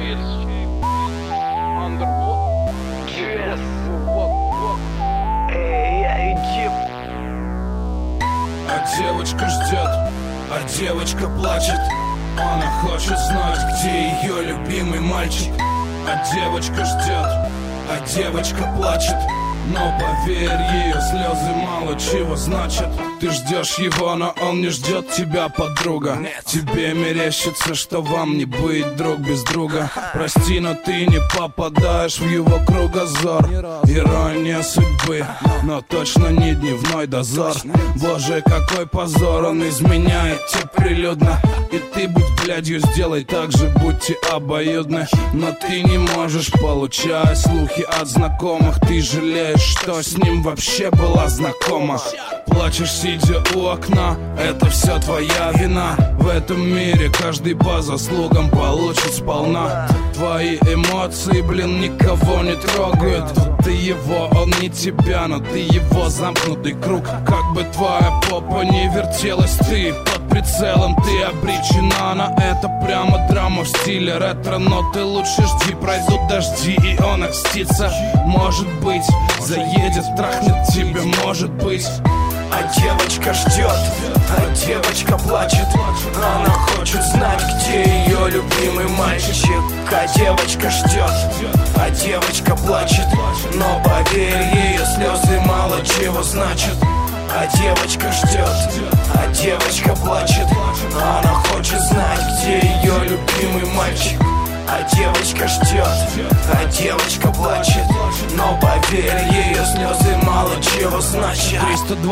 А девочка ждет, а девочка плачет. Она хочет знать, где ее любимый мальчик. А девочка ждет, а девочка плачет. Но поверь, ее слезы мало чего значат. Ты ждешь его, но он не ждет тебя, подруга. Тебе мерещится, что вам не быть друг без друга. Прости, но ты не попадаешь в его кругозор. Ирония судьбы, но точно не дневной дозор. Боже, какой позор, он изменяет тебе прилюдно. И ты будь блядью, сделай так же, будьте обоюдны. Но ты не можешь, получая слухи от знакомых. Ты жалеешь, что с ним вообще была знакома. Плачешь, сидя у окна, это все твоя вина. В этом мире каждый по заслугам получит сполна. Твои эмоции, блин, никого не трогают. Ты его, он не тебя, но ты его замкнутый круг. Как бы твоя попа не вертелась, ты под прицелом, ты обречена на это. Прямо драма в стиле ретро, но ты лучше жди. Пройдут дожди, и он окстится. Может быть, заедет, трахнет тебя, может быть. А девочка ждет, а девочка плачет. Она хочет знать, где ее любимый мальчик. А девочка ждет, а девочка плачет. Но поверь, ее слезы мало чего значат. А девочка ждет, а девочка плачет. Она хочет знать, где ее любимый мальчик. А девочка ждет, а девочка плачет. Но поверь, ее слезы мало чего значат.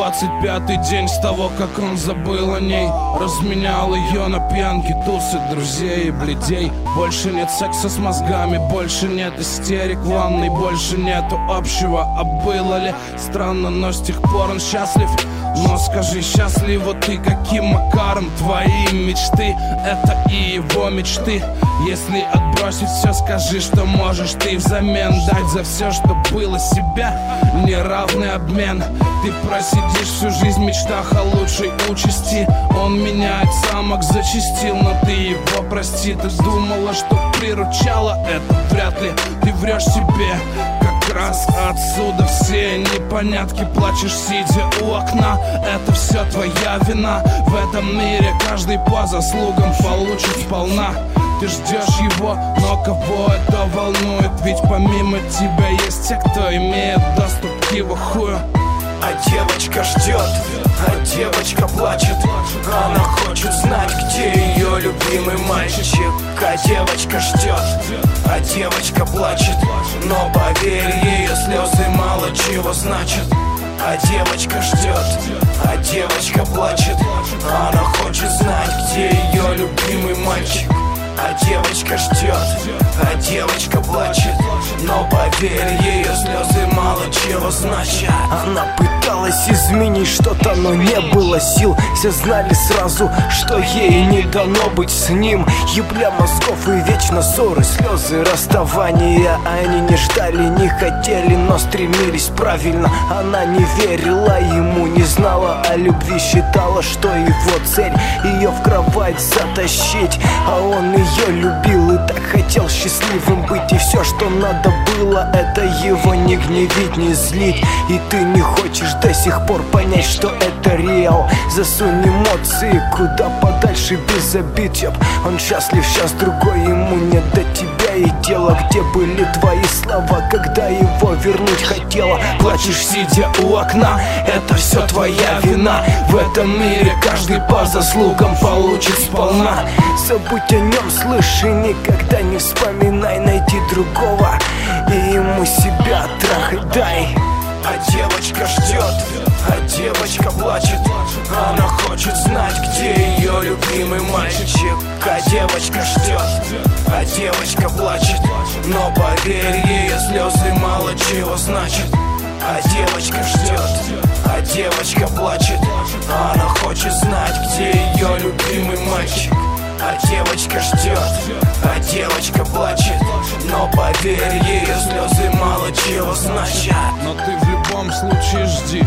325-й день с того, как он забыл о ней. Разменял ее на пьянки, тусы, друзей и бледей. Больше нет секса с мозгами, больше нет истерик в ванной. Больше нету общего, а было ли? Странно, но с тех пор он счастлив. Но скажи, счастлива ты каким макаром? Твои мечты, это и его мечты. Если отбросить все, скажи, что можешь ты взамен дать за все, что было себя. Неравный обмен. Ты просидишь всю жизнь в мечтах о лучшей участи. Он меняет самок, зачастил, но ты его прости. Ты думала, что приручала это? Вряд ли. Ты врешь себе. Как раз отсюда все непонятки. Плачешь, сидя у окна. Это все твоя вина. В этом мире каждый по заслугам получит сполна. Ты ждешь его, но кого это волнует? Ведь помимо тебя есть те, кто имеет доступ к его хую. А девочка ждет, а девочка плачет. Она хочет знать, где ее любимый мальчик. А девочка ждет, а девочка плачет. Но поверь, ее слезы мало чего значат. А девочка ждет, а девочка плачет. Она хочет знать, где ее любимый мальчик. А девочка ждет, а девочка плачет. Но поверь, ее слезы мало чего значат. Она пыталась изменить что-то, но не было сил. Все знали сразу, что ей не дано быть с ним. Ебля мозгов и вечно ссоры, слезы, расставания. Они не ждали, не хотели, но стремились правильно. Она не верила ему, не знала о любви. Считала, что его цель ее в кровать затащить. А он ее любил и так хотел счастливым быть. И все, что надо было, это его не гневить, не злить. И ты не хочешь до сих пор понять, что это реал. Засунь эмоции куда подальше, без обид, ёб. Он счастлив, сейчас другой, ему нет до тебя и дела. Где были твои слова, когда его вернуть хотела? Плачешь, сидя у окна, это все твоя вина. В этом мире каждый по заслугам получит сполна. Забудь о нем, слышь, и никогда не вспоминай. Найди другого и ему себя трахай дай. А девочка ждет, а девочка плачет. Она хочет знать, где ее любимый мальчик. А девочка ждет, а девочка плачет. Но поверь, ее слезы мало чего значат. А девочка ждет, а девочка плачет. Она хочет знать, где ее любимый мальчик. А девочка ждет, а девочка плачет. Но поверь, ее слезы мало чего значат. Но ты в любом случае жди.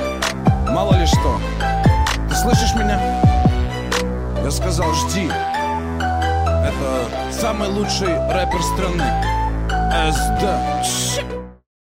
Мало ли что. Ты слышишь меня? Я сказал, жди. Это самый лучший рэпер страны. СД.